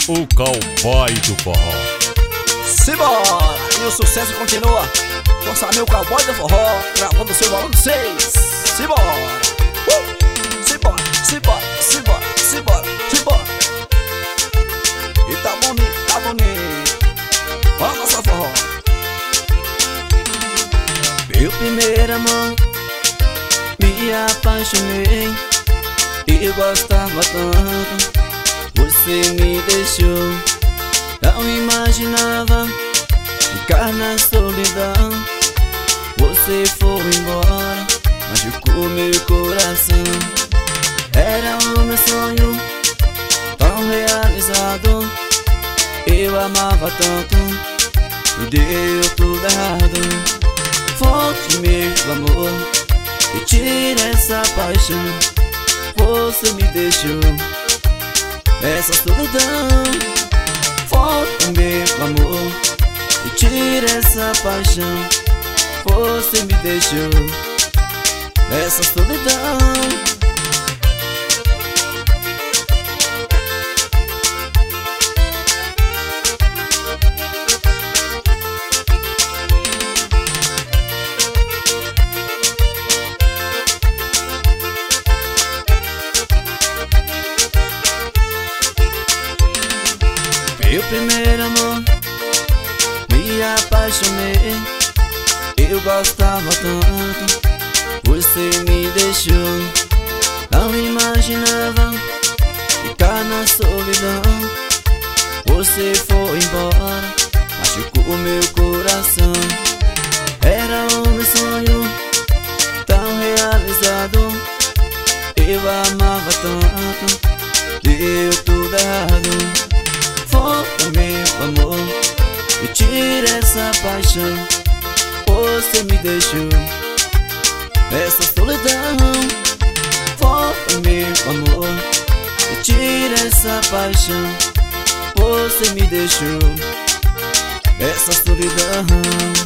o cowboy do forró. Simbora! E o sucesso continua. Força meu cowboy do forró, gravando seu balão de 6. Simbora! Simbora, simbora, simbora, simbora, simbora. E tá bonito, tá bonito. Olha nossa forró. Meu primeiro amor, me apaixonei e gostava tanto. Você me deixou, não imaginava ficar na solidão. Você foi embora, machucou meu coração. Era o meu sonho, tão realizado. Eu amava tanto, me deu tudo errado. Volte meu amor, e tire essa paixão. Você me deixou nessa solidão. Volte meu amor, e tire essa paixão. Você me deixou nessa solidão. Meu primeiro amor, me apaixonei, eu gostava tanto. Você me deixou, não imaginava ficar na solidão. Você foi embora, machucou meu coração. Era o meu sonho, tão realizado. Eu amava tanto, deu tudo errado. Volta meu amor, e tira essa paixão. Você me deixou nessa solidão. Volta meu amor, e tira essa paixão. Você me deixou nessa solidão.